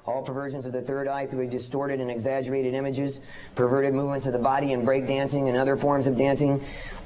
all perversions of the third eye through distorted and exaggerated images, perverted movements of the body and breakdancing and other forms of dancing.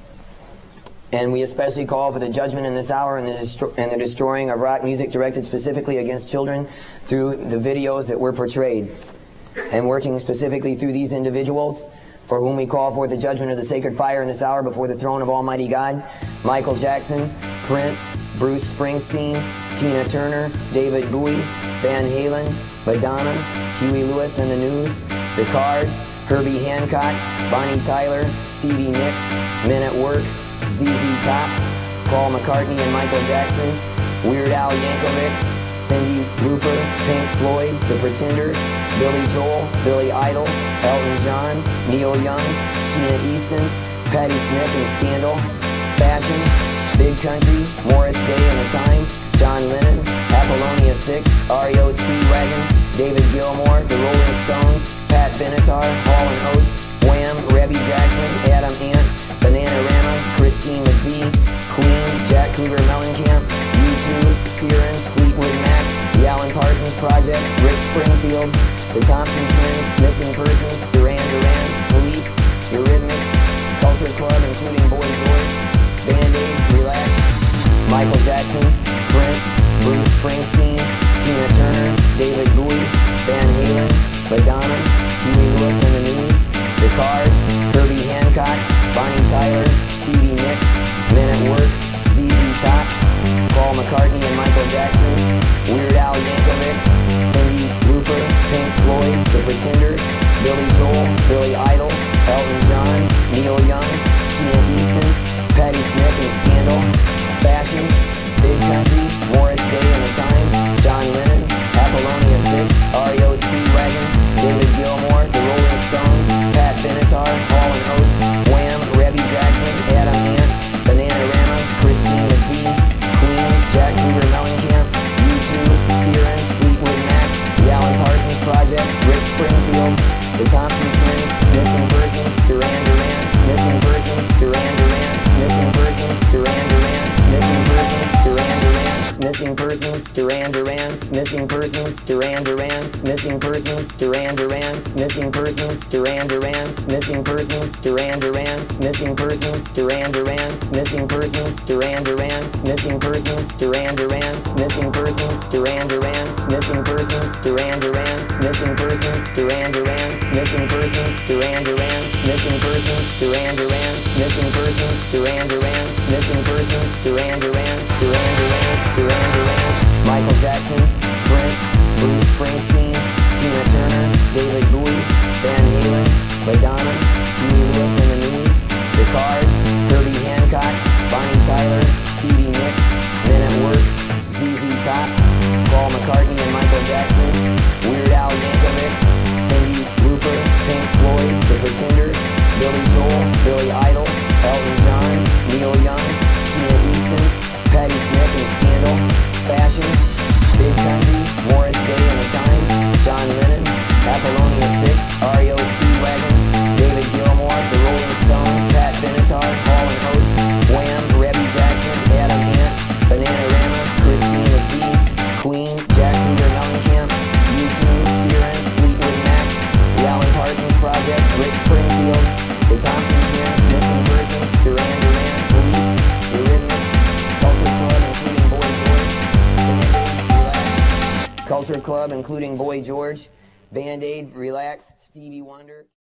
And we especially call for the judgment in this hour and the destroying of rock music directed specifically against children through the videos that were portrayed. And working specifically through these individuals, for whom we call forth the judgment of the sacred fire in this hour before the throne of Almighty God: Michael Jackson, Prince, Bruce Springsteen, Tina Turner, David Bowie, Van Halen, Madonna, Huey Lewis and the News, The Cars, Herbie Hancock, Bonnie Tyler, Stevie Nicks, Men at Work, ZZ Top, Paul McCartney and Michael Jackson, Weird Al Yankovic, Cyndi Lauper, Pink Floyd, The Pretenders, Billy Joel, Billy Idol, Elton John, Neil Young, Sheena Easton, Patti Smith and Scandal, Fashion, Big Country, Morris Day and the Time, John Lennon, Apollonia 6, REO Speedwagon, David Gilmour, The Rolling Stones, Pat Benatar, Hall & Oates, Wham, Rebby Jackson, Adam Ant, Bananarama, Christine McVie, Queen, Jack Cougar Mellencamp, U2, Sirens, Fleetwood Mac, The Alan Parsons Project, Rick Springfield, The Thompson Twins, Missing Persons, Duran Duran, Police, Eurythmics, Culture Club including Boy George, Band-Aid, Relax, Michael Jackson, Prince, Bruce Springsteen, Tina Turner, David Bowie, Van Halen, Madonna, Huey Lewis and the News, The Cars, Herbie Hancock, Bonnie Tyler, Stevie Nicks, Men at Work, ZZ Top, Paul McCartney and Michael Jackson, Weird Al Yankovic, Cyndi Lauper, Pink Floyd, The Pretenders, Billy Joel, Billy Idol, Elton John, Neil Young, Sheena Easton, Patti Smith and Scandal, Fashion, Big Country, Morris Day and the Time, John Lennon, Apollonia 6, REO Speedwagon, David Gilmour, The Rolling Stones, Pat Benatar, Hall & Oates, Wham, Rebby Jackson, Adam Ant, Bananarama, Christine McVie, Queen, Jack Cougar Mellencamp, U2, Sirens, Fleetwood Mac, The Alan Parsons Project, Rick Springfield, The Thompson Twins, Missing Persons, Duran Duran, Missing Persons, Duran Duran, Missing Persons, Duran Duran, Missing Persons, Duran Duran, Missing Persons, Duran Duran, Missing Persons, Duran Duran, Missing Persons, Duran Duran, Missing Persons, Duran Duran, Missing Persons, Duran Duran, Missing Persons, Duran Duran, Missing Persons, Duran Duran, Missing Persons, Duran Duran, Missing Persons, Duran Duran, Missing Persons, Duran Duran, Missing Persons, Duran Duran, Missing Persons, Duran Duran, Missing Persons, Duran Duran, Missing Persons, Duran Duran, Missing Persons, Duran Duran, Duran Duran, Duran Duran, Michael Jackson, Prince, Bruce Springsteen, Tina Turner, David Bowie, Van Halen, Madonna, Huey Lewis and the News, The Cars, Herbie Hancock, Bonnie Tyler, Stevie Nicks, Men at Work, ZZ Top, Paul McCartney and Michael Jackson, Weird Al Yankovic, Cyndi Lauper, Pink Floyd, The Pretenders, Billy Joel, Billy Idol, Elton John, Neil Young, Sheena Easton, Patti Smith and Scandal, Fashion, Big Country, Morris Day and the Time, John Lennon, Apollonia 6, REO Speedwagon, David Gilmour, The Rolling Stones, Pat Benatar, Hall & Oates, Wham, Rebby Jackson, Adam Ant, Bananarama, Christine McVie, Queen, Jack Cougar Mellencamp, U2, Sirens, Fleetwood Mac, The Alan Parsons Project, Rick Springfield, The Thompson Twins, Missing Persons, Duran Duran, Police, Eurythmics, Culture Club including Boy George, Band-Aid, Relax, Culture Club including Boy George, Band-Aid, Relax, Stevie Wonder.